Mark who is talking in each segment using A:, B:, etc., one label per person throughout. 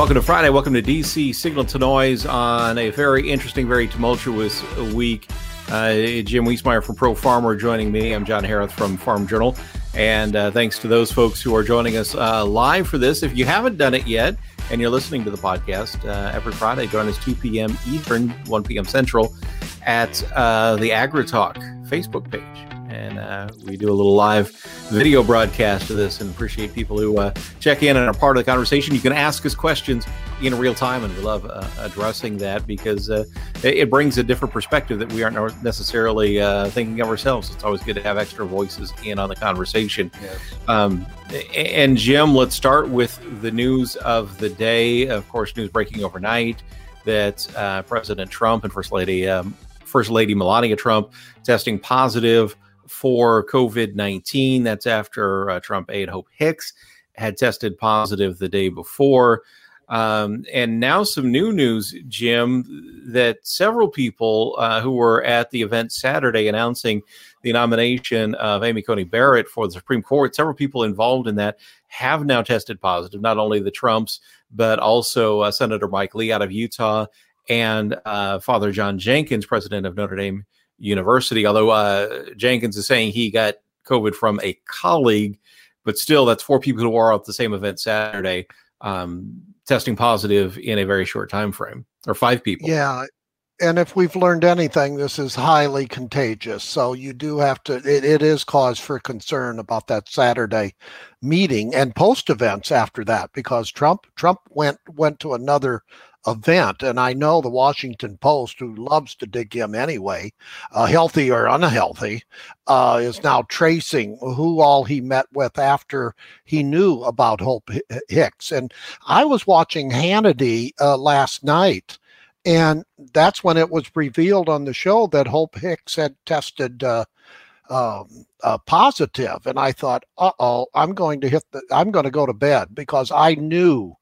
A: Welcome to Friday. Welcome to DC Signal to Noise on a very interesting, very tumultuous week. Jim Wiesmeyer from Pro Farmer joining me. I'm John Harris from Farm Journal. And thanks to those folks who are joining us live for this. If you haven't done it yet and you're listening to the podcast every Friday, join us 2 p.m. Eastern, 1 p.m. Central at the AgriTalk Facebook page. And we do a little live video broadcast of this and appreciate people who check in and are part of the conversation. You can ask us questions in real time, and we love addressing that because it brings a different perspective that we aren't necessarily thinking of ourselves. It's always good to have extra voices in on the conversation. Yes. And Jim, let's start with the news of the day. Of course, news breaking overnight that President Trump and First Lady Melania Trump testing positive for COVID-19. That's after Trump aide Hope Hicks had tested positive the day before. And now some new news, Jim, that several people who were at the event Saturday announcing the nomination of Amy Coney Barrett for the Supreme Court, several people involved in that have now tested positive, not only the Trumps, but also Senator Mike Lee out of Utah and Father John Jenkins, president of Notre Dame University, although Jenkins is saying he got COVID from a colleague, but still that's 4 people who were at the same event Saturday testing positive in a very short time frame, or 5 people.
B: Yeah. And if we've learned anything, this is highly contagious. So you do have to, it is cause for concern about that Saturday meeting and post events after that, because Trump went to another event. And I know the Washington Post, who loves to dig him anyway, healthy or unhealthy, is now tracing who all he met with after he knew about Hope Hicks. And I was watching Hannity last night, and that's when it was revealed on the show that Hope Hicks had tested positive. And I thought, I'm going to go to bed, because I knew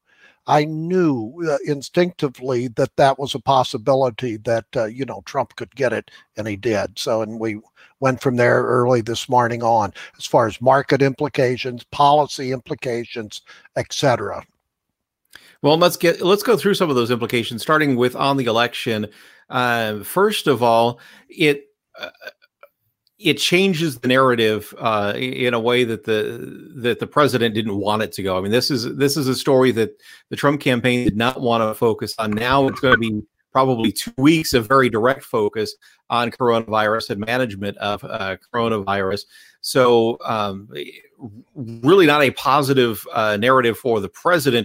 B: instinctively that was a possibility that, Trump could get it, and he did. So, and we went from there early this morning on, as far as market implications, policy implications, etc.
A: Well, let's go through some of those implications, starting with on the election. First of all, it changes the narrative in a way that the president didn't want it to go. I mean, this is a story that the Trump campaign did not want to focus on. Now it's going to be probably 2 weeks of very direct focus on coronavirus and management of coronavirus. So really not a positive narrative for the president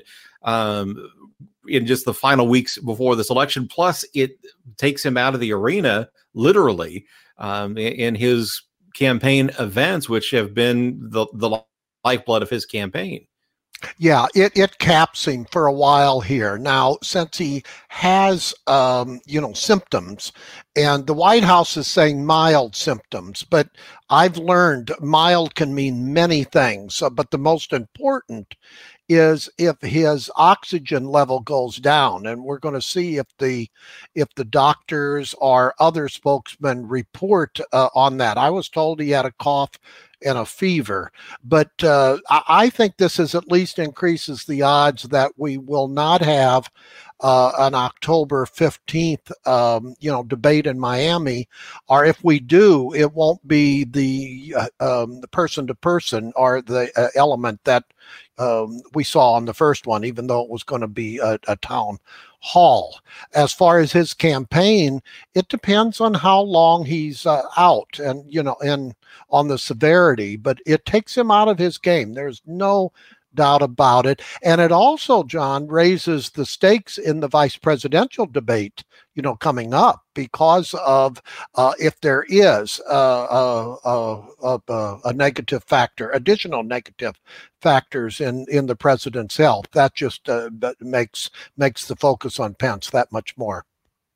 A: in just the final weeks before this election. Plus, it takes him out of the arena, literally, in his campaign events, which have been the lifeblood of his campaign.
B: Yeah, it caps him for a while here. Now, since he has, symptoms, and the White House is saying mild symptoms, but I've learned mild can mean many things. But the most important is if his oxygen level goes down, and we're going to see if the doctors or other spokesmen report on that. I was told he had a cough and a fever, but I think this is at least increases the odds that we will not have an October 15th, debate in Miami, or if we do, it won't be the person to person or the element that we saw on the first one, even though it was going to be a town hall. As far as his campaign, it depends on how long he's out and on the severity, but it takes him out of his game. There's no doubt about it. And it also, John, raises the stakes in the vice presidential debate, coming up, because of if there is a negative factor, additional negative factors in the president's health. That just makes the focus on Pence that much more.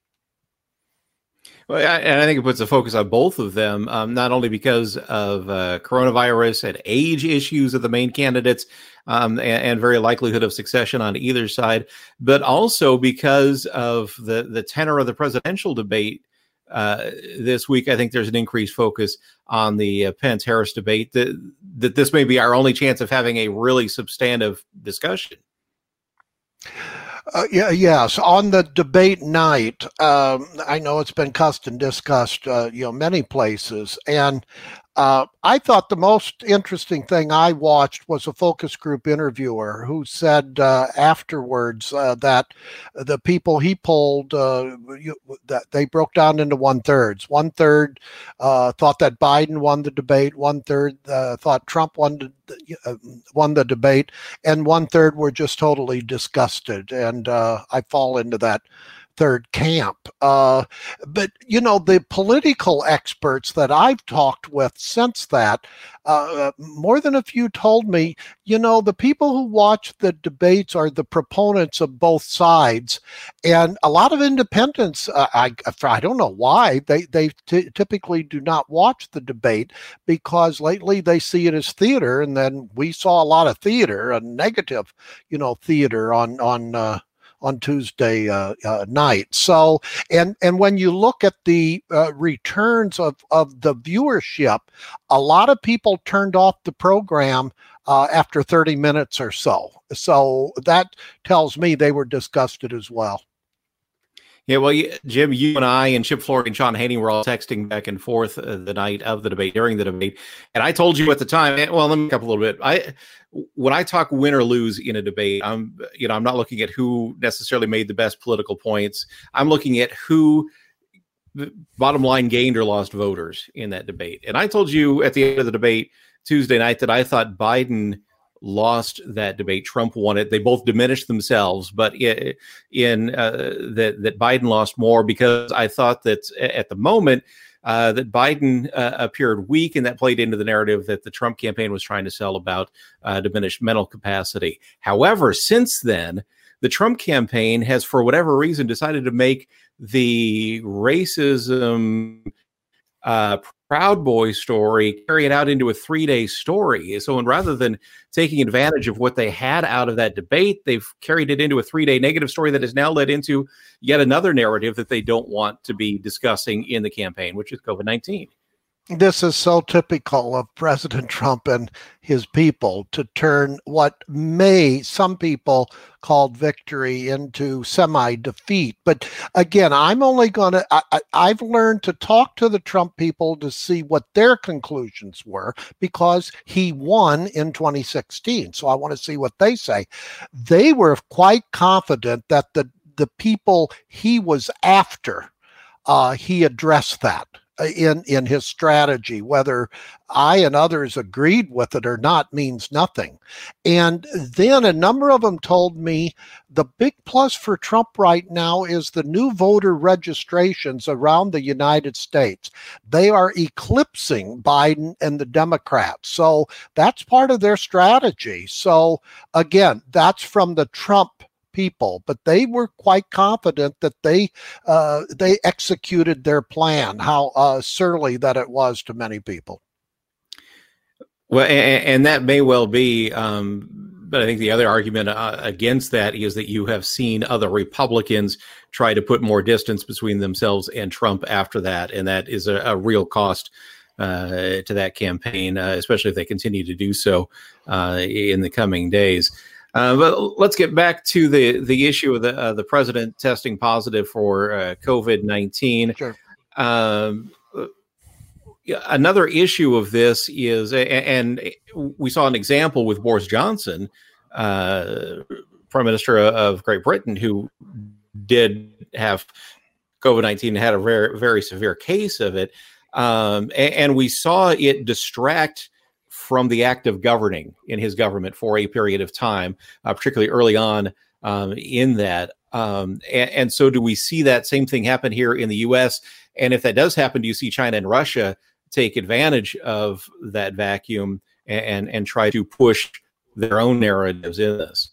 A: Well, and I think it puts the focus on both of them, not only because of coronavirus and age issues of the main candidates, and very likelihood of succession on either side, but also because of the tenor of the presidential debate this week. I think there's an increased focus on the Pence-Harris debate, that this may be our only chance of having a really substantive discussion.
B: Yes, on the debate night, I know it's been discussed, many places, and I thought the most interesting thing I watched was a focus group interviewer who said afterwards that the people he polled that they broke down into one thirds. One third thought that Biden won the debate. One third thought Trump won the debate, and one third were just totally disgusted. And I fall into that third camp. But, the political experts that I've talked with since that, more than a few told me, the people who watch the debates are the proponents of both sides. And a lot of independents, I don't know why, they typically do not watch the debate because lately they see it as theater. And then we saw a lot of theater, a negative, theater on Tuesday night. So, and when you look at the returns of the viewership, a lot of people turned off the program after 30 minutes or so. So that tells me they were disgusted as well.
A: Yeah, well, Jim, you and I and Chip Flory and Sean Haney were all texting back and forth the night of the debate, during the debate. And I told you at the time, well, let me back up a little bit. When I talk win or lose in a debate, I'm not looking at who necessarily made the best political points. I'm looking at who, bottom line, gained or lost voters in that debate. And I told you at the end of the debate Tuesday night that I thought Biden lost that debate. Trump won it. They both diminished themselves, but that Biden lost more because I thought that at the moment that Biden appeared weak, and that played into the narrative that the Trump campaign was trying to sell about diminished mental capacity. However, since then, the Trump campaign has, for whatever reason, decided to make the racism Proud Boy story, carry it out into a 3-day story. So, and rather than taking advantage of what they had out of that debate, they've carried it into a 3-day negative story that has now led into yet another narrative that they don't want to be discussing in the campaign, which is COVID-19.
B: This is so typical of President Trump and his people to turn what some people called victory into semi-defeat. But again, I've learned to talk to the Trump people to see what their conclusions were because he won in 2016. So I want to see what they say. They were quite confident that the people he was after, he addressed that in his strategy. Whether I and others agreed with it or not means nothing. And then a number of them told me the big plus for Trump right now is the new voter registrations around the United States. They are eclipsing Biden and the Democrats. So that's part of their strategy. So again, that's from the Trump people, but they were quite confident that they executed their plan. How surly that it was to many people.
A: Well, and that may well be, but I think the other argument against that is that you have seen other Republicans try to put more distance between themselves and Trump after that, and that is a real cost to that campaign, especially if they continue to do so in the coming days. But let's get back to the issue of the president testing positive for COVID-19.
B: Sure.
A: Another issue of this is, and we saw an example with Boris Johnson, Prime Minister of Great Britain, who did have COVID-19 and had a very, very severe case of it. And we saw it distract from the act of governing in his government for a period of time, particularly early on in that. And so do we see that same thing happen here in the U.S.? And if that does happen, do you see China and Russia take advantage of that vacuum and try to push their own narratives in this?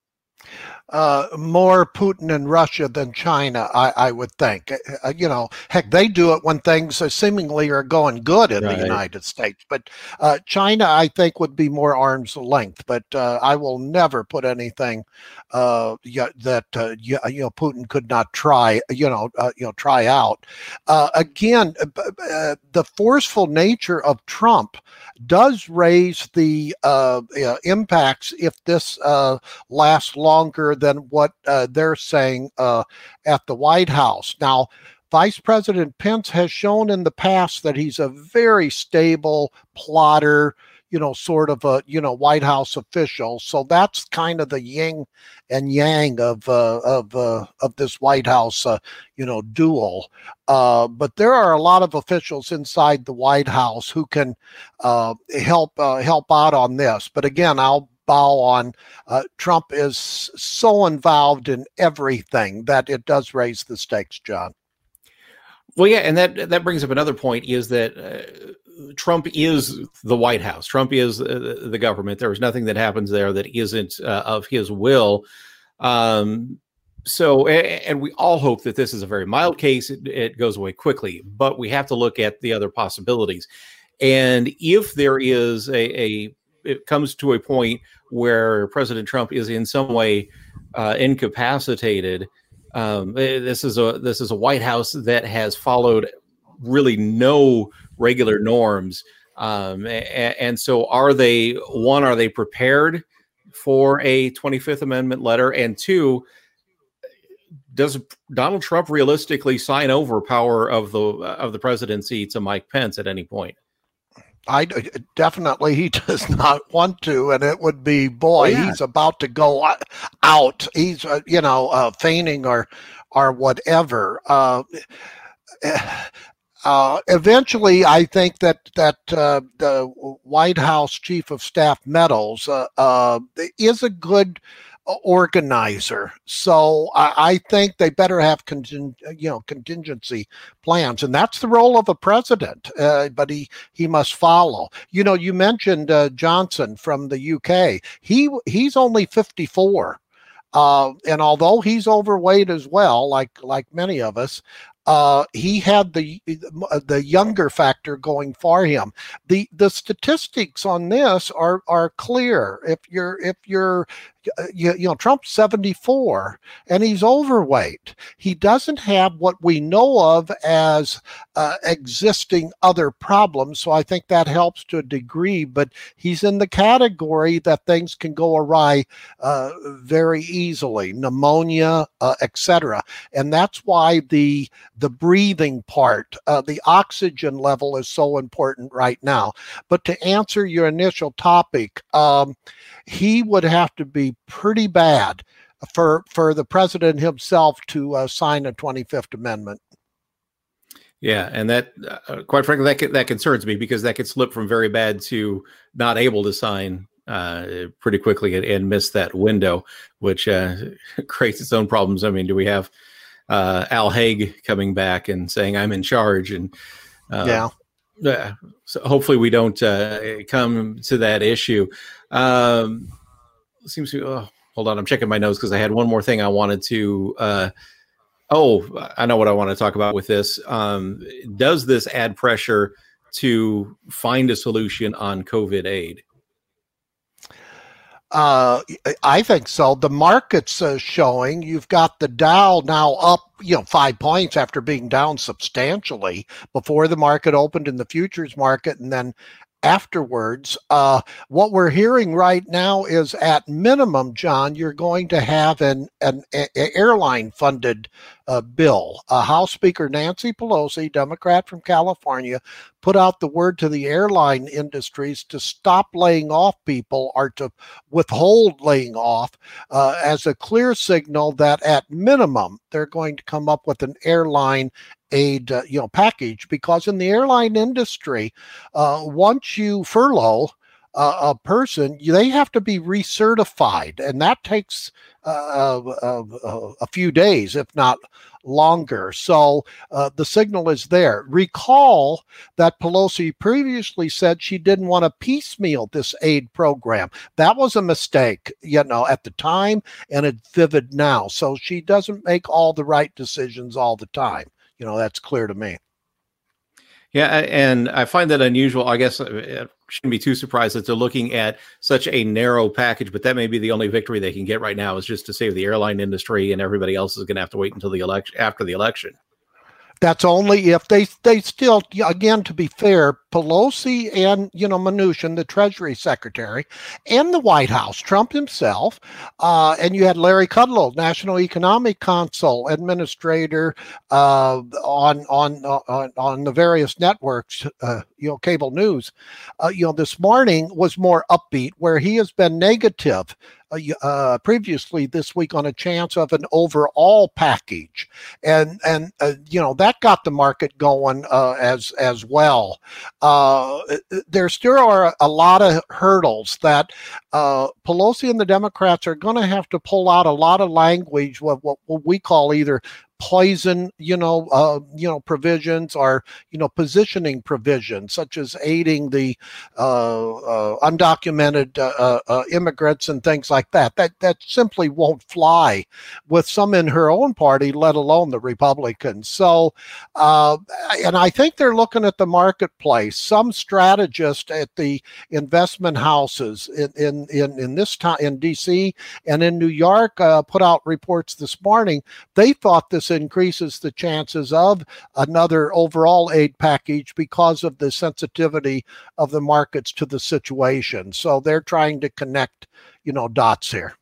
B: More Putin and Russia than China, I would think. Heck, they do it when things seemingly are going good in the United States. But China, I think, would be more arm's length. But I will never put anything that Putin could not try try out. Again, the forceful nature of Trump does raise the impacts if this lasts longer than what they're saying at the White House. Now, Vice President Pence has shown in the past that he's a very stable plotter, sort of a, White House official. So that's kind of the yin and yang of this White House, duel. But there are a lot of officials inside the White House who can help out on this. But again, I'll bow on Trump is so involved in everything that it does raise the stakes, John.
A: Well, yeah, and that brings up another point, is that Trump is the White House. Trump is the government. There is nothing that happens there that isn't of his will. So, and we all hope that this is a very mild case. It goes away quickly, but we have to look at the other possibilities. And if there is it comes to a point where President Trump is in some way incapacitated. This is a White House that has followed really no regular norms, and so are they prepared for a 25th Amendment letter? And two, does Donald Trump realistically sign over power of the presidency to Mike Pence at any point?
B: Definitely he does not want to, and it would be, he's about to go out. He's feigning or whatever. Eventually, I think that the White House Chief of Staff Meadows is a good organizer. So I think they better have contingency plans, and that's the role of a president. But he must follow. You mentioned Johnson from the UK. He's only 54, and although he's overweight as well, like many of us, he had the younger factor going for him. The statistics on this are clear. If you're Trump's 74 and he's overweight, he doesn't have what we know of as existing other problems. So I think that helps to a degree, but he's in the category that things can go awry very easily, pneumonia, etc. And that's why the breathing part, the oxygen level is so important right now. But to answer your initial topic, he would have to be pretty bad for the president himself to sign a 25th Amendment.
A: Yeah, and that, quite frankly, that concerns me, because that could slip from very bad to not able to sign pretty quickly and miss that window, which creates its own problems. I mean, do we have Al Haig coming back and saying I'm in charge? And so hopefully we don't come to that issue. Seems to. Hold on, I'm checking my notes because I had one more thing I wanted to. I know what I want to talk about with this. Does this add pressure to find a solution on COVID aid?
B: I think so. The market's showing you've got the Dow now up, 5 points after being down substantially before the market opened in the futures market, and then afterwards. What we're hearing right now is, at minimum, John, you're going to have an airline funded bill. House Speaker Nancy Pelosi, Democrat from California, put out the word to the airline industries to stop laying off people or to withhold laying off as a clear signal that at minimum they're going to come up with an airline aid package, because in the airline industry, once you furlough a person, they have to be recertified, and that takes a few days, if not longer. So the signal is there. Recall that Pelosi previously said she didn't want to piecemeal this aid program. That was a mistake, at the time, and it's vivid now. So she doesn't make all the right decisions all the time. That's clear to me.
A: Yeah, and I find that unusual. I guess I shouldn't be too surprised that they're looking at such a narrow package, but that may be the only victory they can get right now, is just to save the airline industry, and everybody else is going to have to wait until the election, after the election.
B: That's only if they still, again, to be fair, Pelosi and, Mnuchin, the Treasury Secretary, and the White House, Trump himself, and you had Larry Kudlow, National Economic Council administrator, on the various networks, cable news, this morning was more upbeat, where he has been negative previously this week on a chance of an overall package, and that got the market going as well. There still are a lot of hurdles that Pelosi and the Democrats are going to have to pull out a lot of language, what we call either poison, provisions, or, positioning provisions, such as aiding the undocumented immigrants and things like that. That simply won't fly with some in her own party, let alone the Republicans. So, and I think they're looking at the marketplace. Some strategist at the investment houses in this time in D.C. and in New York put out reports this morning. They thought this increases the chances of another overall aid package because of the sensitivity of the markets to the situation. So they're trying to connect, dots here.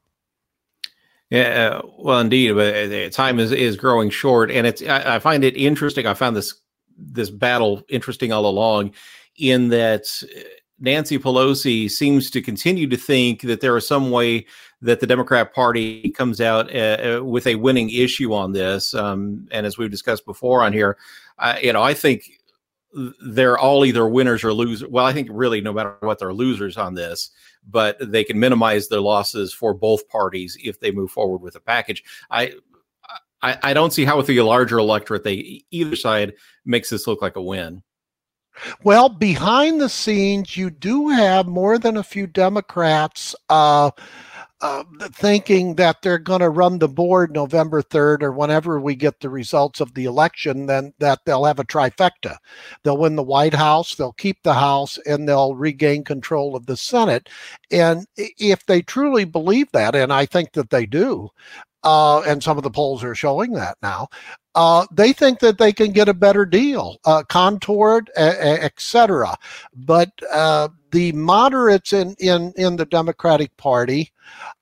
A: Yeah, well, indeed, but time is growing short, and I find it interesting. I found this battle interesting all along, in that Nancy Pelosi seems to continue to think that there is some way that the Democrat Party comes out with a winning issue on this. And as we've discussed before on here, I think they're all either winners or losers. Well, I think really no matter what, they're losers on this, but they can minimize their losses for both parties if they move forward with a package. I don't see how with the larger electorate, either side makes this look like a win.
B: Well, behind the scenes, you do have more than a few Democrats thinking that they're going to run the board November 3rd or whenever we get the results of the election, then that they'll have a trifecta. They'll win the White House, they'll keep the House, and they'll regain control of the Senate. And if they truly believe that, and I think that they do, and some of the polls are showing that now, they think that they can get a better deal, contoured, etc. But the moderates in the Democratic Party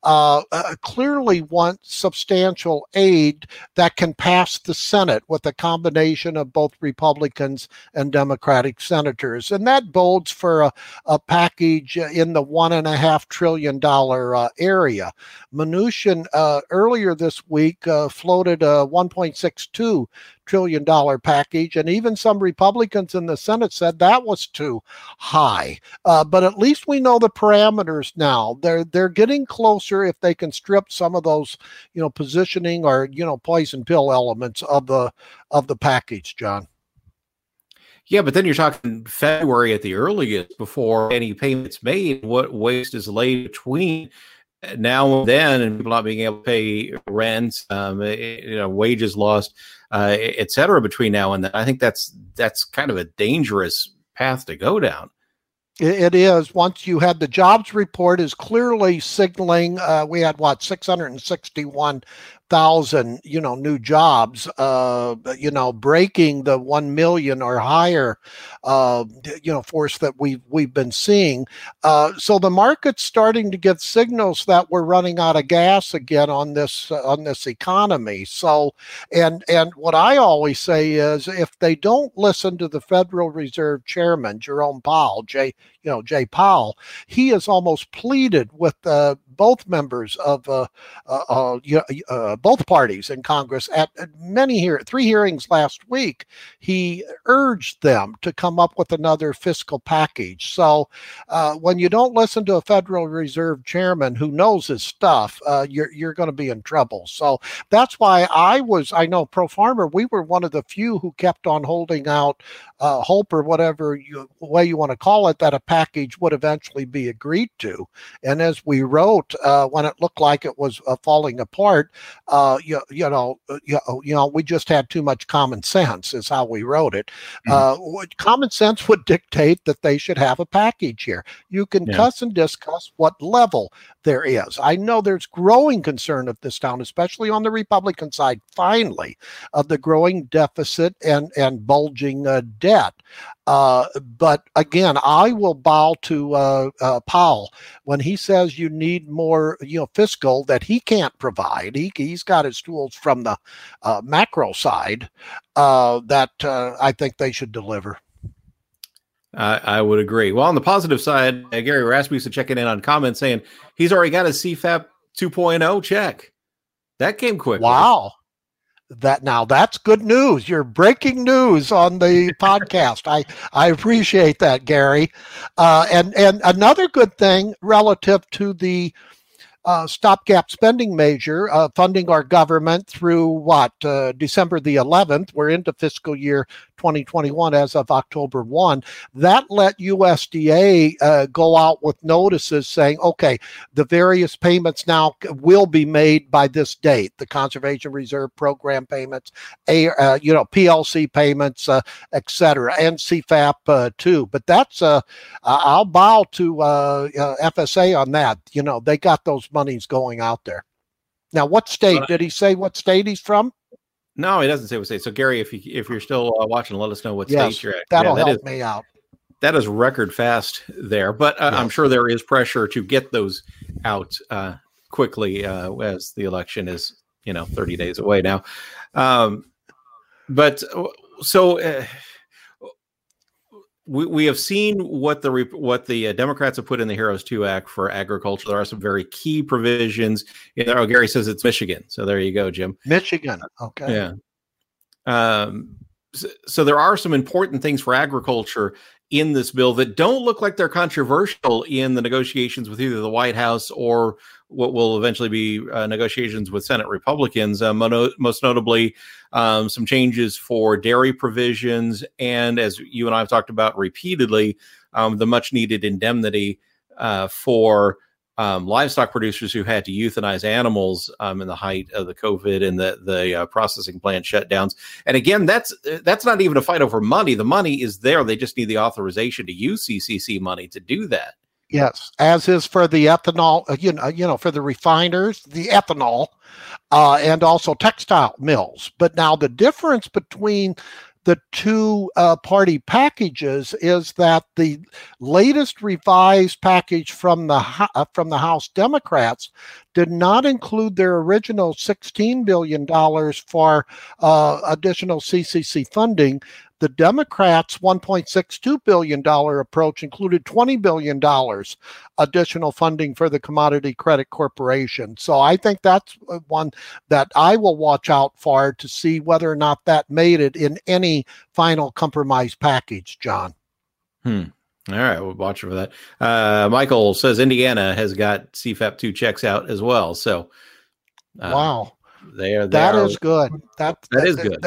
B: clearly want substantial aid that can pass the Senate with a combination of both Republicans and Democratic senators. And that bodes for a package in the $1.5 trillion area. Mnuchin earlier this week floated a $1.62 trillion package, and even some Republicans in the Senate said that was too high. But at least we know the parameters now. They're getting closer if they can strip some of those, positioning or poison pill elements of the package, John.
A: Yeah, but then you're talking February at the earliest before any payments made. What waste is laid between now and then, and people not being able to pay rent, wages lost, et cetera, between now and then. I think that's kind of a dangerous path to go down.
B: It is. Once you had the jobs report is clearly signaling we had 661,000 new jobs, breaking the 1 million or higher force that we've been seeing. So the market's starting to get signals that we're running out of gas again on this economy. So and what I always say is, if they don't listen to the Federal Reserve Chairman Jerome Powell, Jay Powell, he has almost pleaded with both members of both parties in Congress at three hearings last week. He urged them to come up with another fiscal package. So when you don't listen to a Federal Reserve Chairman who knows his stuff, you're going to be in trouble. So that's why I know Pro Farmer, we were one of the few who kept on holding out hope, or whatever way you want to call it, that a package would eventually be agreed to. And as we wrote, when it looked like it was falling apart, we just had too much common sense, is how we wrote it. Common sense would dictate that they should have a package here. You can cuss and discuss what level there is. I know there's growing concern of this town, especially on the Republican side, finally, of the growing deficit and bulging debt. But again, I will bow to Powell when he says you need more, fiscal that he can't provide. He's got his tools from the macro side that I think they should deliver.
A: I would agree. Well, on the positive side, Gary Rasmussen checking in on comments saying he's already got a CFAP 2.0 check. That came quick.
B: Wow. That's good news. You're breaking news on the podcast. I appreciate that, Gary. And another good thing relative to the stopgap spending measure, funding our government through December the 11th. We're into fiscal year 2021 as of October 1. That let USDA go out with notices saying, okay, the various payments now will be made by this date. The Conservation Reserve Program payments, PLC payments, et cetera, and CFAP too. But that's I'll bow to FSA on that. They got those monies going out there. Now, what state did he say? What state he's from?
A: No, he doesn't say what state. So, Gary, if you're still watching, let us know what state you're at.
B: That'll help me out.
A: That is record fast there, but yes. I'm sure there is pressure to get those out quickly as the election is, 30 days away now. We have seen what the Democrats have put in the HEROES 2 Act for agriculture. There are some very key provisions. Gary says it's Michigan. So there you go, Jim.
B: Michigan. Okay.
A: Yeah. So there are some important things for agriculture in this bill that don't look like they're controversial in the negotiations with either the White House or what will eventually be negotiations with Senate Republicans, most notably some changes for dairy provisions. And as you and I have talked about repeatedly, the much needed indemnity for livestock producers who had to euthanize animals in the height of the COVID and the processing plant shutdowns. And again, that's not even a fight over money. The money is there. They just need the authorization to use CCC money to do that.
B: Yes, as is for the ethanol, for the refiners, the ethanol, and also textile mills. But now the difference between the two party packages is that the latest revised package from the House Democrats did not include their original $16 billion for additional CCC funding. The Democrats' $1.62 billion approach included $20 billion additional funding for the Commodity Credit Corporation. So I think that's one that I will watch out for to see whether or not that made it in any final compromise package, John.
A: All right, we'll watch for that. Michael says Indiana has got CFAP 2 checks out as well. So,
B: wow,
A: that
B: is good. That
A: is good.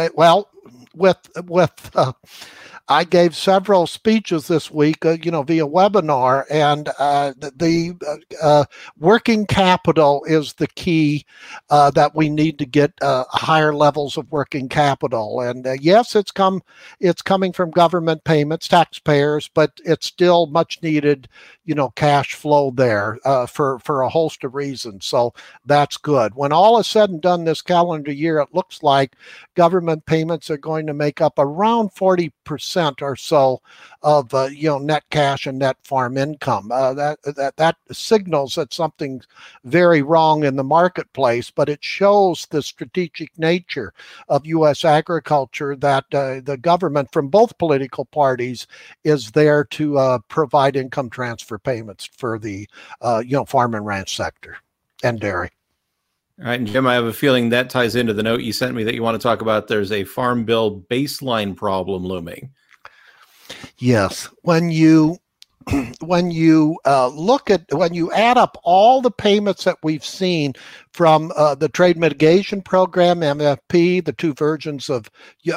B: I gave several speeches this week, via webinar, and the working capital is the key that we need to get higher levels of working capital. And yes, it's coming from government payments, taxpayers, but it's still much needed, cash flow there for a host of reasons. So that's good. When all is said and done this calendar year, it looks like government payments are going to make up around 40% or so of net cash and net farm income. That signals that something's very wrong in the marketplace, but it shows the strategic nature of U.S. agriculture, that the government from both political parties is there to provide income transfer payments for the farm and ranch sector and dairy.
A: All right, and Jim, I have a feeling that ties into the note you sent me that you want to talk about. There's a farm bill baseline problem looming.
B: Yes, when you when you add up all the payments that we've seen from the Trade Mitigation Program, MFP, the two versions of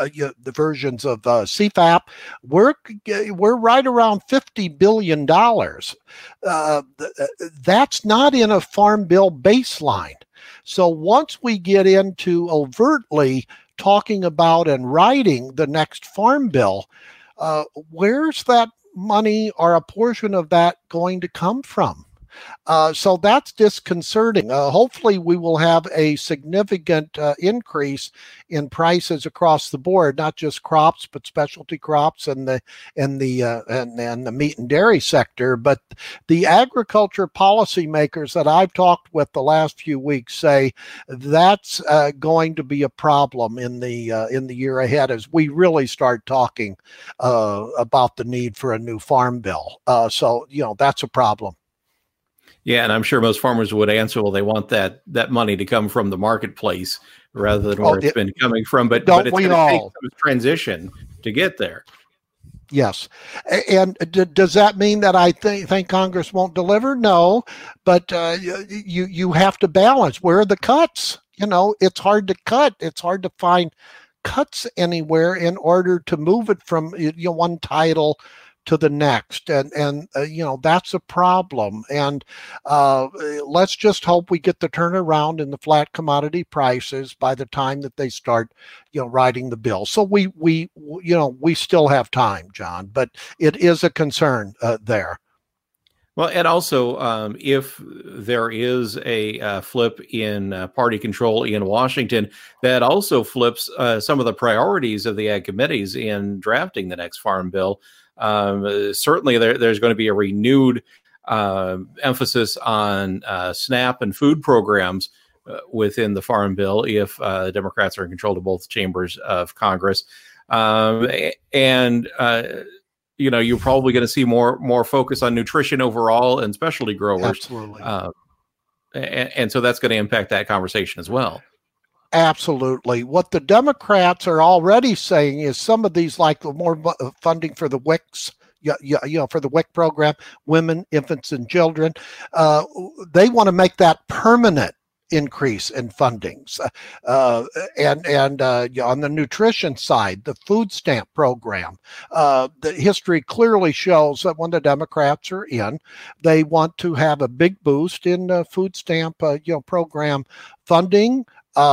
B: CFAP, we're right around $50 billion. That's not in a farm bill baseline. So once we get into overtly talking about and writing the next farm bill, where's that money or a portion of that going to come from? So that's disconcerting. Hopefully, we will have a significant increase in prices across the board, not just crops, but specialty crops and the meat and dairy sector. But the agriculture policymakers that I've talked with the last few weeks say that's going to be a problem in the year ahead as we really start talking about the need for a new farm bill. So that's a problem.
A: Yeah, and I'm sure most farmers would answer, well, they want that money to come from the marketplace rather than where it's been coming from. But it's going to take some transition to get there.
B: Yes. And does that mean that I think Congress won't deliver? No, but you have to balance. Where are the cuts? It's hard to cut. It's hard to find cuts anywhere in order to move it from one title to the next, and that's a problem. And let's just hope we get the turnaround in the flat commodity prices by the time that they start writing the bill. So we still have time, John, but it is a concern there.
A: Well, and also, if there is a flip in party control in Washington, that also flips some of the priorities of the ag committees in drafting the next farm bill. Certainly, there's going to be a renewed emphasis on SNAP and food programs within the farm bill if Democrats are in control of both chambers of Congress. You're probably going to see more focus on nutrition overall and specialty growers.
B: Absolutely.
A: And so that's going to impact that conversation as well.
B: Absolutely. What the Democrats are already saying is some of these, like the more funding for the WICs, for the WIC program, women, infants, and children, they want to make that permanent increase in fundings. And on the nutrition side, the food stamp program, the history clearly shows that when the Democrats are in, they want to have a big boost in food stamp program funding.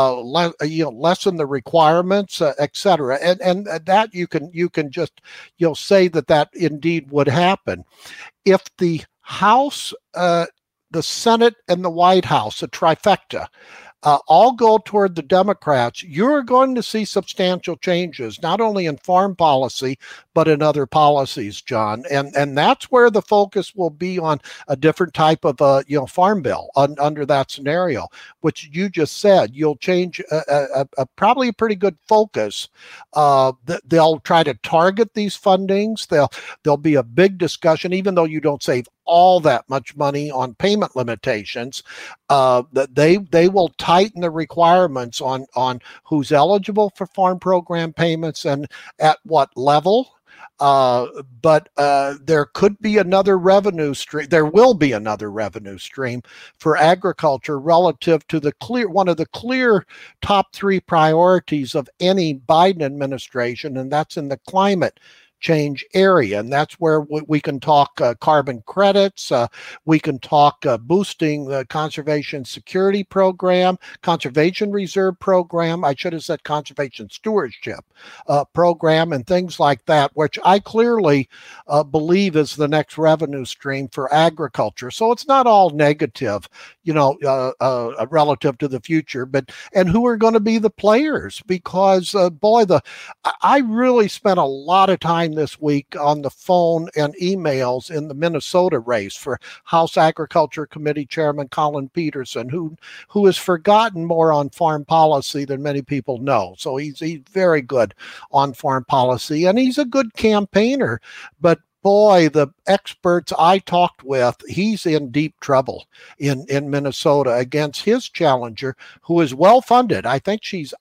B: Lessen the requirements, et cetera, and that you can just say that indeed would happen if the House, the Senate, and the White House, a trifecta, all go toward the Democrats. You're going to see substantial changes, not only in farm policy, but in other policies, John. And that's where the focus will be on a different type of farm bill under that scenario, which you just said. You'll change probably a pretty good focus. They'll try to target these fundings. There'll be a big discussion, even though you don't save all that much money on payment limitations. They will tighten the requirements on who's eligible for farm program payments and at what level. But there could be another revenue stream. There will be another revenue stream for agriculture relative to one of the clear top three priorities of any Biden administration, and that's in the climate change area. And that's where we can talk carbon credits. We can talk boosting the conservation security program, conservation reserve program. I should have said conservation stewardship program and things like that, which I clearly believe is the next revenue stream for agriculture. So it's not all negative, relative to the future, and who are going to be the players? Because I really spent a lot of time this week on the phone and emails in the Minnesota race for House Agriculture Committee Chairman Collin Peterson, who has forgotten more on farm policy than many people know. So he's very good on farm policy, and he's a good campaigner, but boy, the experts I talked with, he's in deep trouble in Minnesota against his challenger, who is well funded. I think she's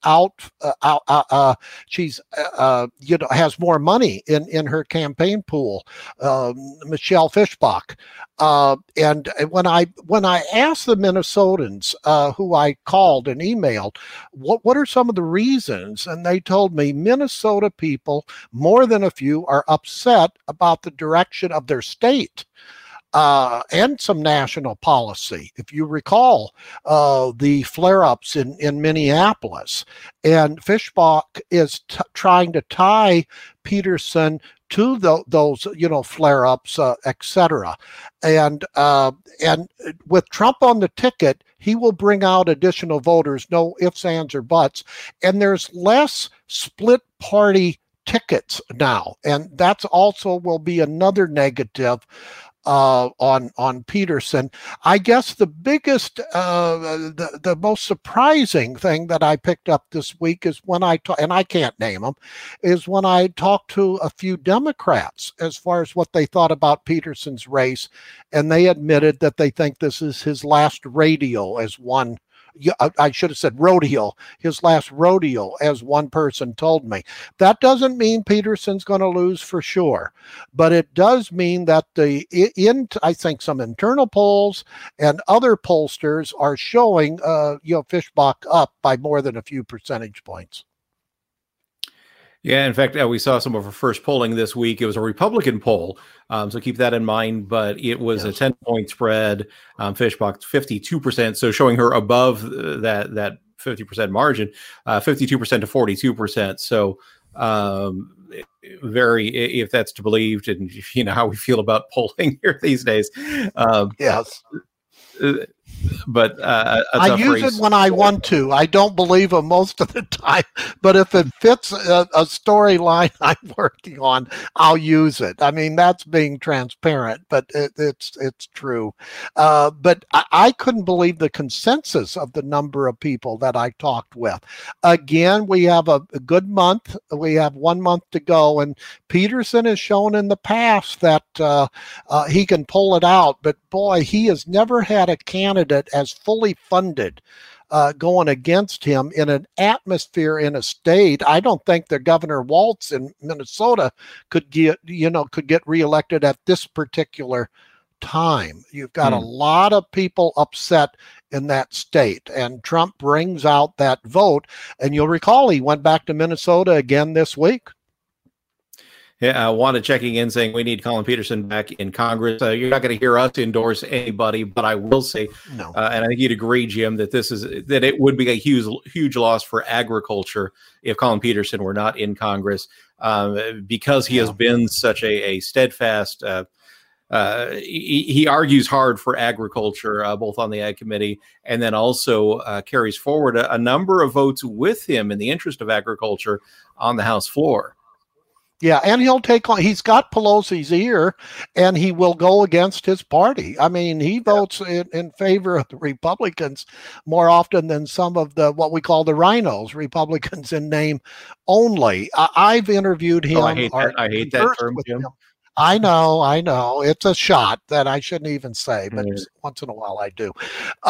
B: has more money in her campaign pool, Michelle Fischbach. And when I asked the Minnesotans who I called and emailed, what are some of the reasons? And they told me Minnesota people, more than a few, are upset about the direction of their state. and some national policy. If you recall the flare-ups in Minneapolis, and Fischbach is trying to tie Peterson to those flare-ups, etc. And with Trump on the ticket, he will bring out additional voters, no ifs, ands, or buts. And there's less split party tickets now, and that's also will be another negative on Peterson. I guess the biggest, the most surprising thing that I picked up this week is when and I can't name them, is when I talked to a few Democrats as far as what they thought about Peterson's race, and they admitted that they think this is his last rodeo, as one. I should have said rodeo, his last rodeo, as one person told me. That doesn't mean Peterson's going to lose for sure, but it does mean that I think some internal polls and other pollsters are showing, Fischbach up by more than a few percentage points.
A: Yeah, in fact, we saw some of our first polling this week. It was a Republican poll, so keep that in mind. But it was a 10-point spread. Fischbach 52%, so showing her above that 50% margin, 52% to 42%. So very, if that's to believed, and you know how we feel about polling here these days.
B: Yes.
A: But
B: I use it when I want to. I don't believe them most of the time, but if it fits a storyline I'm working on, I'll use it. I mean, that's being transparent, but it's true. But I couldn't believe the consensus of the number of people that I talked with. Again, we have a good month. We have 1 month to go, and Peterson has shown in the past that he can pull it out. But boy, he has never had a candidate as fully funded going against him in an atmosphere in a state. I don't think that Governor Walz in Minnesota could get reelected at this particular time. You've got a lot of people upset in that state, and Trump brings out that vote. And you'll recall he went back to Minnesota again this week.
A: Yeah, Wanda checking in saying we need Collin Peterson back in Congress. You're not going to hear us endorse anybody, but I will say,
B: no.
A: And I think you'd agree, Jim, that that it would be a huge loss for agriculture if Collin Peterson were not in Congress, because he has been such a steadfast. He argues hard for agriculture, both on the Ag Committee, and then also carries forward a number of votes with him in the interest of agriculture on the House floor.
B: Yeah, and he's got Pelosi's ear, and he will go against his party. I mean, he votes in favor of the Republicans more often than some of what we call the rhinos, Republicans in name only. I've interviewed him.
A: Oh, I hate that term, Jim.
B: I know. It's a shot that I shouldn't even say, but once in a while I do.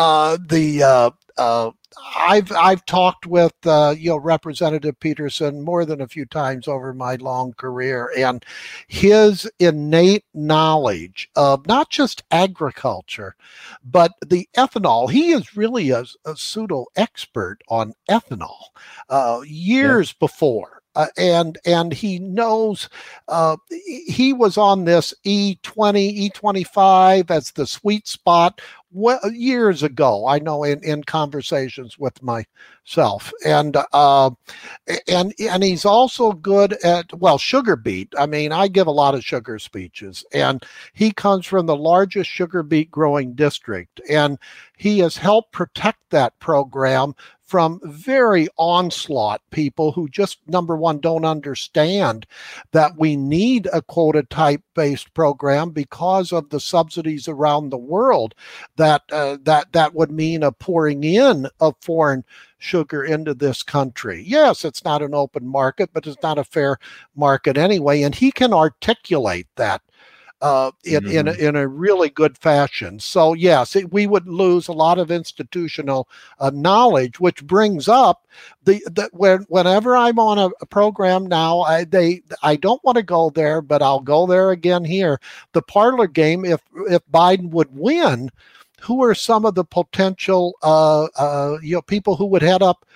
B: I've talked with Representative Peterson more than a few times over my long career, and his innate knowledge of not just agriculture, but the ethanol. He is really a pseudo expert on ethanol years before. And he knows he was on this E20, E25 as the sweet spot years ago. I know in conversations with myself, and he's also good at sugar beet. I mean, I give a lot of sugar speeches, and he comes from the largest sugar beet growing district, and he has helped protect that program from very onslaught people who just, number one, don't understand that we need a quota type based program because of the subsidies around the world that would mean a pouring in of foreign sugar into this country. Yes, it's not an open market, but it's not a fair market anyway. And he can articulate that in a really good fashion. So yes, we would lose a lot of institutional knowledge, which brings up whenever I'm on a program now, I don't want to go there, but I'll go there again here. The parlor game, if Biden would win, who are some of the potential people who would head up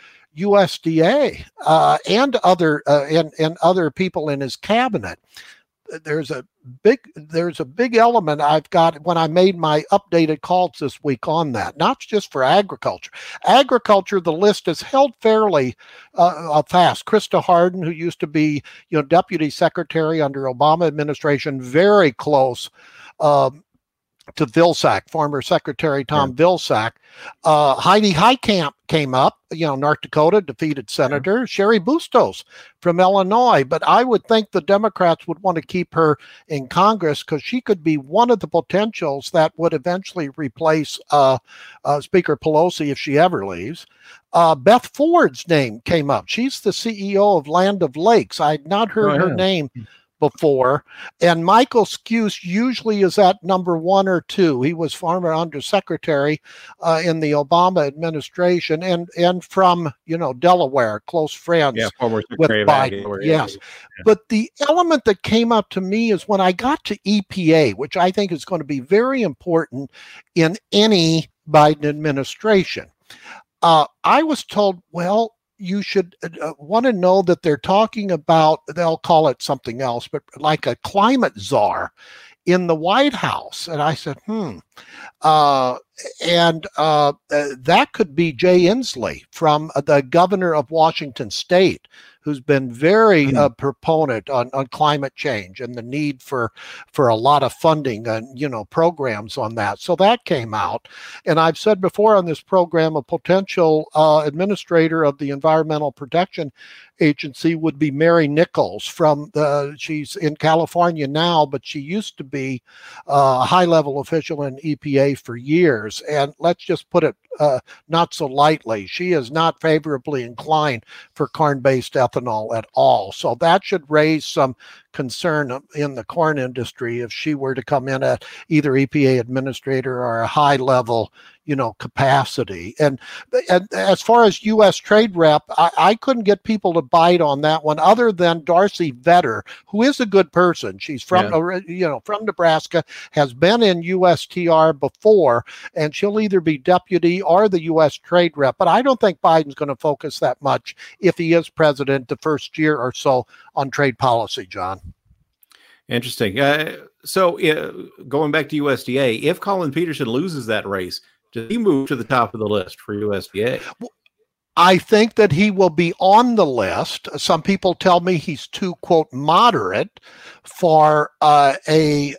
B: USDA and other people in his cabinet? There's a there's a big element I've got when I made my updated calls this week on that, not just for agriculture. Agriculture, the list is held fairly fast. Krista Harden, who used to be, Deputy Secretary under Obama administration, very close to Vilsack, former Secretary Tom Vilsack. Heidi Heitkamp came up, North Dakota, defeated Senator. Sherry Bustos from Illinois. But I would think the Democrats would want to keep her in Congress because she could be one of the potentials that would eventually replace Speaker Pelosi if she ever leaves. Beth Ford's name came up. She's the CEO of Land O'Lakes. I had not heard her name before. And Michael Skuse usually is at number 1 or 2. He was former undersecretary in the Obama administration and from, Delaware, close friends
A: former
B: with
A: Secretary
B: Biden. Yes. But the element that came up to me is when I got to EPA, which I think is going to be very important in any Biden administration. I was told, well, you should want to know that they're talking about, they'll call it something else, but like a climate czar in the White House. And I said, that could be Jay Inslee from the governor of Washington State, who's been very proponent on climate change and the need for a lot of funding and, programs on that. So that came out. And I've said before on this program, a potential administrator of the Environmental Protection Agency would be Mary Nichols she's in California now, but she used to be a high-level official in EPA for years. And let's just put it not so lightly. She is not favorably inclined for corn-based ethanol at all. So that should raise some concern in the corn industry if she were to come in at either EPA administrator or a high-level, capacity. And as far as U.S. trade rep, I couldn't get people to bite on that one other than Darcy Vetter, who is a good person. She's from, from Nebraska, has been in USTR before, and she'll either be deputy or the U.S. trade rep. But I don't think Biden's going to focus that much if he is president the first year or so on trade policy, John.
A: Interesting. So going back to USDA, if Colin Peterson loses that race, does he move to the top of the list for USDA?
B: I think that he will be on the list. Some people tell me he's too, quote, moderate for for any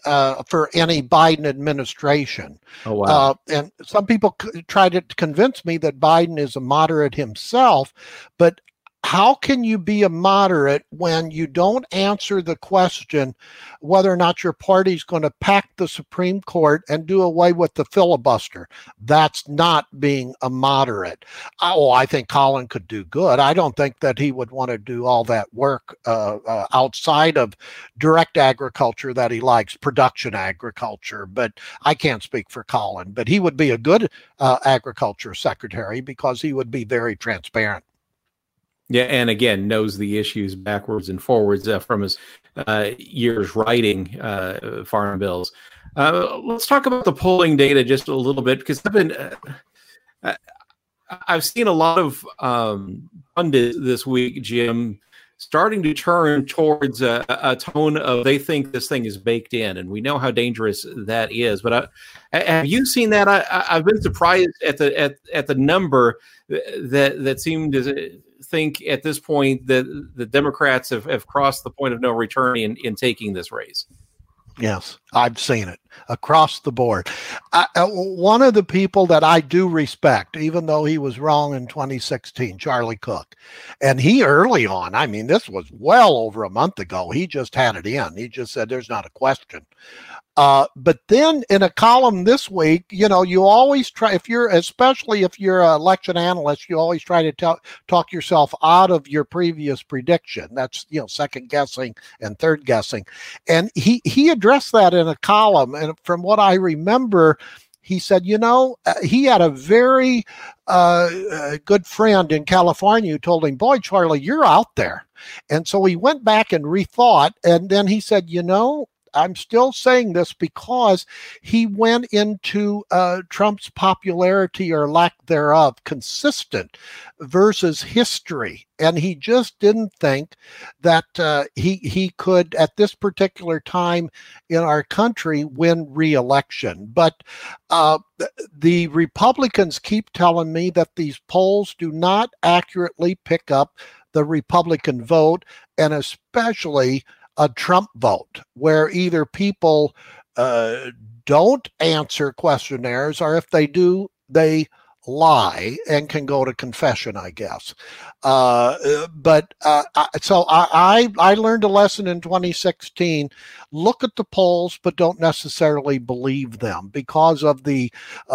B: Biden administration.
A: Oh, wow.
B: And some people try to convince me that Biden is a moderate himself, but how can you be a moderate when you don't answer the question whether or not your party's going to pack the Supreme Court and do away with the filibuster? That's not being a moderate. I think Colin could do good. I don't think that he would want to do all that work outside of direct agriculture that he likes, production agriculture. But I can't speak for Colin. But he would be a good agriculture secretary because he would be very transparent.
A: Yeah, and again, knows the issues backwards and forwards from his years writing farm bills. Let's talk about the polling data just a little bit, because I've seen a lot of pundits this week, Jim, starting to turn towards a tone of they think this thing is baked in, and we know how dangerous that is. But have you seen that? I've been surprised at the number that seemed to think at this point that the Democrats have crossed the point of no return in taking this race.
B: Yes, I've seen it across the board. One of the people that I do respect, even though he was wrong in 2016, Charlie Cook, and he early on, this was well over a month ago, he just had it in. He just said, there's not a question. But then in a column this week, you always try, especially if you're an election analyst, you always try to talk yourself out of your previous prediction. That's, second guessing and third guessing. And he addressed that in a column. And from what I remember, he said, he had a very good friend in California who told him, boy, Charlie, you're out there. And so he went back and rethought. And then he said, I'm still saying this because he went into Trump's popularity or lack thereof consistent versus history. And he just didn't think that he could, at this particular time in our country, win re-election. But the Republicans keep telling me that these polls do not accurately pick up the Republican vote, and especially a Trump vote, where either people don't answer questionnaires, or if they do, they lie and can go to confession, I guess. So I learned a lesson in 2016. Look at the polls, but don't necessarily believe them because of the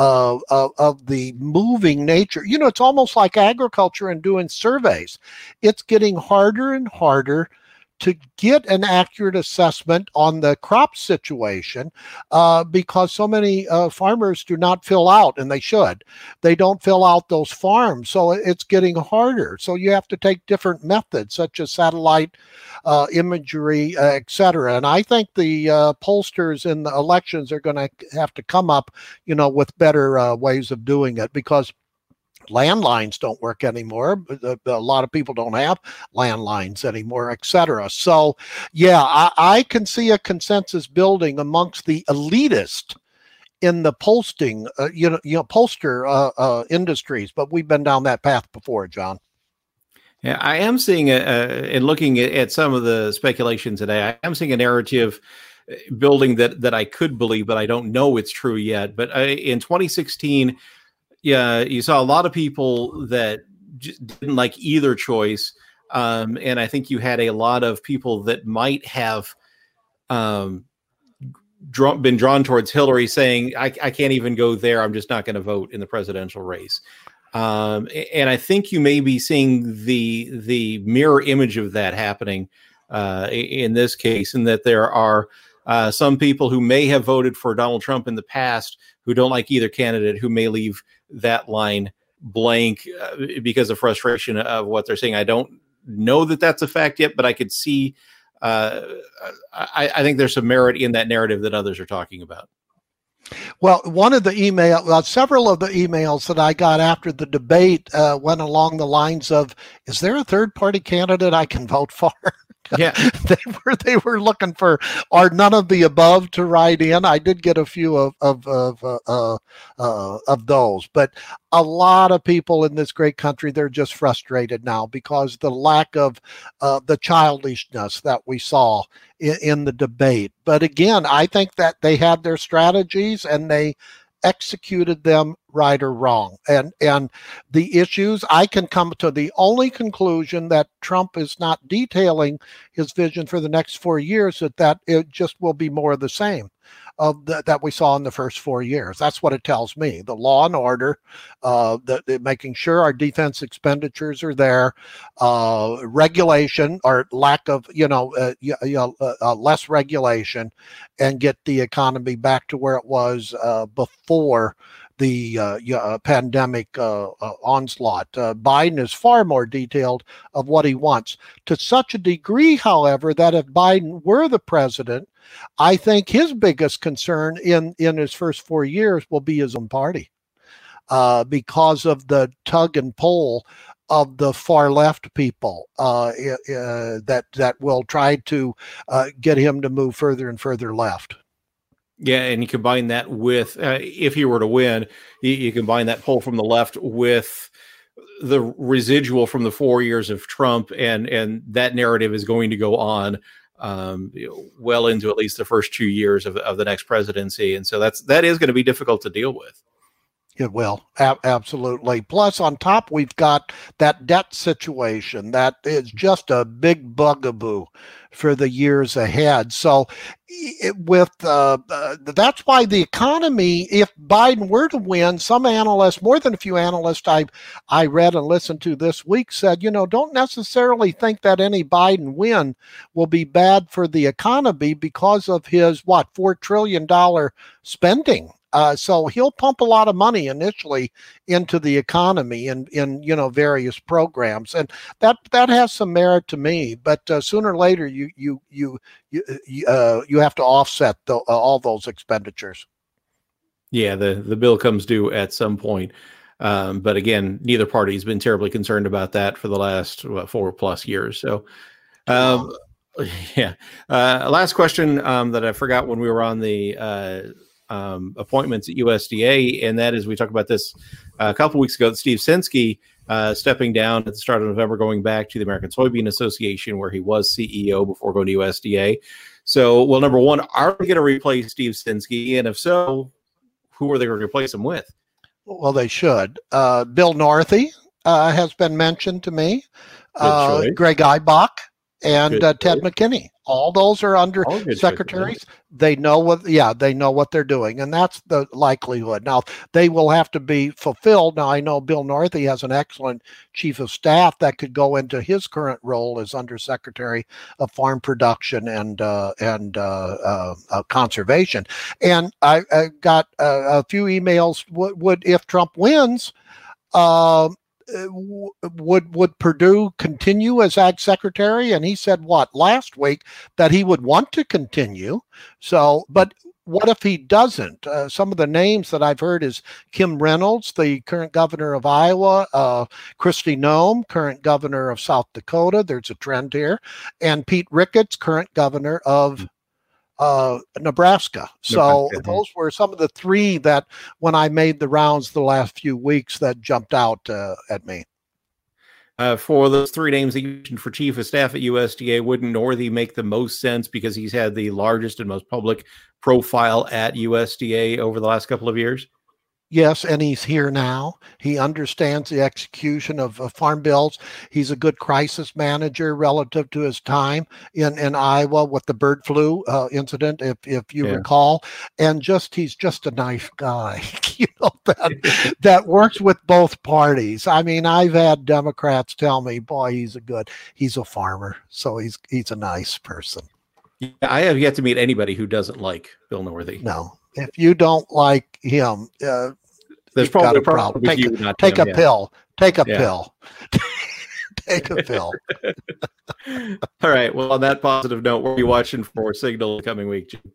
B: moving nature. You know, it's almost like agriculture and doing surveys. It's getting harder and harder to get an accurate assessment on the crop situation because so many farmers do not fill out, and they should. They don't fill out those forms, so it's getting harder. So you have to take different methods, such as satellite imagery, et cetera. And I think the pollsters in the elections are going to have to come up, you know, with better ways of doing it, because landlines don't work anymore. A lot of people don't have landlines anymore, et cetera. So, yeah, I can see a consensus building amongst the elitist in the pollster industries. But we've been down that path before, John.
A: Yeah, I am seeing and looking at some of the speculation today, I am seeing a narrative building that I could believe, but I don't know it's true yet. But in 2016, yeah, you saw a lot of people that just didn't like either choice. And I think you had a lot of people that might have been drawn towards Hillary saying, I can't even go there. I'm just not going to vote in the presidential race. And I think you may be seeing the mirror image of that happening in this case, in that there are some people who may have voted for Donald Trump in the past who don't like either candidate, who may leave that line blank because of frustration of what they're saying. I don't know that that's a fact yet, but I could see, I think there's some merit in that narrative that others are talking about.
B: Well, several of the emails that I got after the debate went along the lines of, is there a third party candidate I can vote for?
A: Yeah,
B: they were looking for, or none of the above to write in. I did get a few of those, but a lot of people in this great country, they're just frustrated now because the lack of the childishness that we saw in the debate. But again, I think that they had their strategies and they executed them right or wrong. And the issues, I can come to the only conclusion that Trump is not detailing his vision for the next 4 years, that it just will be more of the same of that we saw in the first 4 years. That's what it tells me. The law and order, making sure our defense expenditures are there, regulation or lack of, less regulation, and get the economy back to where it was before the pandemic onslaught. Biden is far more detailed of what he wants, to such a degree, however, that if Biden were the president, I think his biggest concern in his first 4 years will be his own party, because of the tug and pull of the far left people that will try to get him to move further and further left.
A: Yeah, and you combine that with, if he were to win, you combine that poll from the left with the residual from the 4 years of Trump, and that narrative is going to go on well into at least the first 2 years of the next presidency. And so that is going to be difficult to deal with.
B: It will. Absolutely. Plus, on top, we've got that debt situation that is just a big bugaboo for the years ahead. So that's why the economy, if Biden were to win, some analysts, more than a few analysts I read and listened to this week, said, don't necessarily think that any Biden win will be bad for the economy because of his, $4 trillion spending So he'll pump a lot of money initially into the economy in various programs, and that has some merit to me. But sooner or later, you have to offset all those expenditures.
A: Yeah, the bill comes due at some point. But again, neither party has been terribly concerned about that for the last 4+ years. So, yeah. Last question that I forgot when we were on the appointments at USDA, and that is, we talked about this a couple weeks ago, Steve Censky stepping down at the start of November, going back to the American Soybean Association, where he was CEO before going to USDA. So, well, number one, are they going to replace Steve Censky? And if so, who are they going to replace him with?
B: Well, they should. Bill Northey has been mentioned to me. Greg Eibach and Ted McKinney. All those are under secretaries. They know what they're doing, and that's the likelihood. Now, they will have to be fulfilled. Now, I know Bill Northey has an excellent chief of staff that could go into his current role as Undersecretary of Farm Production and Conservation. And I got a few emails. Would if Trump wins, would Perdue continue as Ag Secretary? And he said last week that he would want to continue. So, but what if he doesn't? Some of the names that I've heard is Kim Reynolds, the current governor of Iowa, Kristi Noem, current governor of South Dakota. There's a trend here. And Pete Ricketts, current governor of Nebraska. So those were some of the three that, when I made the rounds the last few weeks, that jumped out at me.
A: For those three names that you mentioned for chief of staff at USDA, wouldn't Northey make the most sense because he's had the largest and most public profile at USDA over the last couple of years?
B: Yes, and he's here now. He understands the execution of farm bills. He's a good crisis manager relative to his time in Iowa with the bird flu incident, if you recall. And he's just a nice guy, that works with both parties. I mean, I've had Democrats tell me, boy, he's a farmer, so he's a nice person.
A: Yeah, I have yet to meet anybody who doesn't like Bill Northey.
B: No. If you don't like him,
A: there's probably a problem.
B: Take a pill. Take a pill. Take a pill.
A: All right. Well, on that positive note, what are you watching for Signal the coming week, Jim?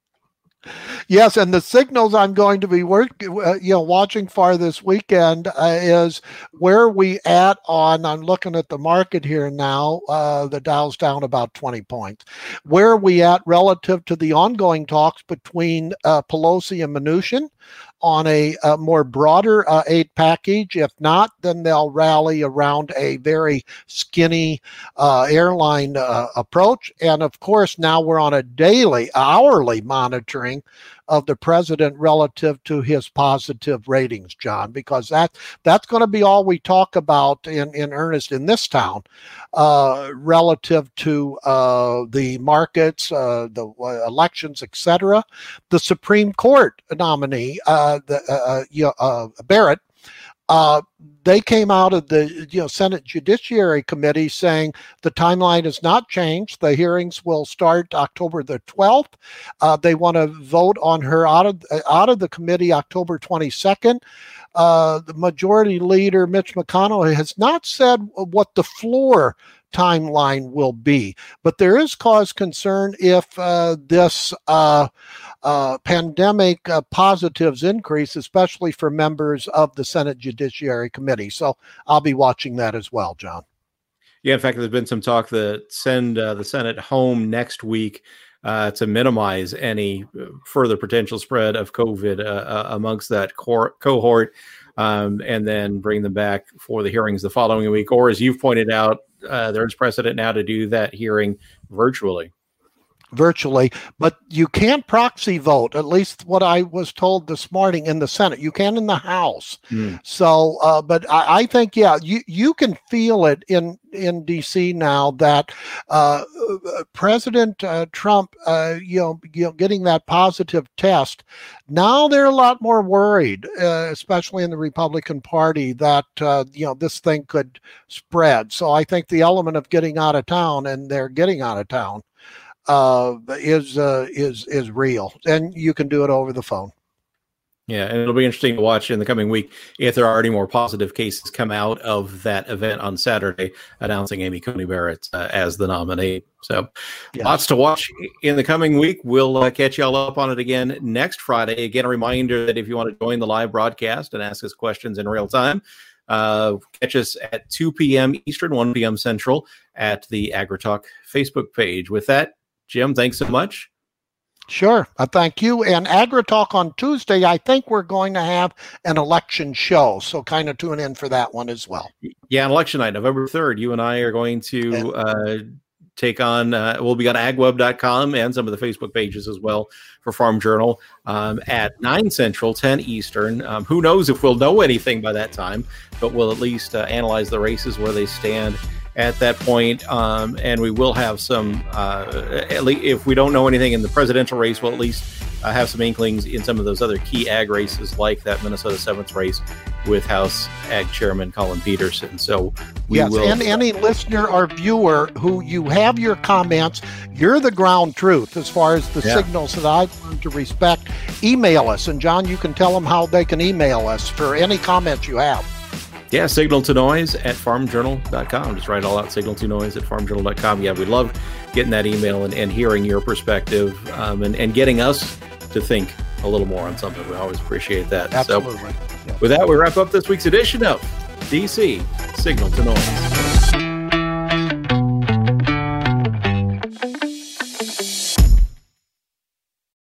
B: Yes, and the signals I'm going to be watching for this weekend is where we at on. I'm looking at the market here now. The Dow's down about 20 points. Where are we at relative to the ongoing talks between Pelosi and Mnuchin on a more broader aid package? If not, then they'll rally around a very skinny airline approach. And of course, now we're on a daily, hourly monitoring of the president relative to his positive ratings, John, because that's going to be all we talk about in earnest in this town relative to the markets, the elections, etc. The Supreme Court nominee, Barrett, they came out of the Senate Judiciary Committee saying the timeline has not changed. The hearings will start October the 12th. They want to vote on her out of the committee October 22nd. The Majority Leader Mitch McConnell has not said what the floor timeline will be, but there is cause concern if this pandemic positives increase, especially for members of the Senate Judiciary Committee. So I'll be watching that as well, John.
A: Yeah, in fact, there's been some talk that send the Senate home next week to minimize any further potential spread of COVID amongst that cohort, and then bring them back for the hearings the following week. Or, as you've pointed out, there's precedent now to do that hearing virtually.
B: But you can't proxy vote, at least what I was told this morning, in the Senate. You can in the House. So, but I think, you can feel it in DC now that President Trump, getting that positive test. Now they're a lot more worried, especially in the Republican Party, that this thing could spread. So I think the element of getting out of town, and they're getting out of town, is real, and you can do it over the phone.
A: Yeah, and it'll be interesting to watch in the coming week if there are any more positive cases come out of that event on Saturday, announcing Amy Coney Barrett as the nominee. So lots to watch in the coming week. We'll catch you all up on it again next Friday. Again, a reminder that if you want to join the live broadcast and ask us questions in real time, catch us at 2 p.m. Eastern, 1 p.m. Central at the AgriTalk Facebook page. With that, Jim, thanks so much.
B: Sure. Thank you. And AgriTalk on Tuesday, I think we're going to have an election show. So kind of tune in for that one as well.
A: Yeah, on election night, November 3rd, you and I are going to take on, we'll be on agweb.com and some of the Facebook pages as well for Farm Journal at 9 Central, 10 Eastern. Who knows if we'll know anything by that time, but we'll at least analyze the races where they stand at that point, and we will have some, at least if we don't know anything in the presidential race, we'll at least have some inklings in some of those other key ag races, like that Minnesota 7th race with House Ag Chairman Colin Peterson. So we will.
B: And any listener or viewer who you have your comments, you're the ground truth as far as the signals that I've learned to respect. Email us, and John, you can tell them how they can email us for any comments you have.
A: Yeah, signal to noise at farmjournal.com. Just write all out, signal to noise at farmjournal.com. Yeah, we love getting that email and hearing your perspective and getting us to think a little more on something. We always appreciate that.
B: Absolutely.
A: So with that, we wrap up this week's edition of DC Signal to Noise.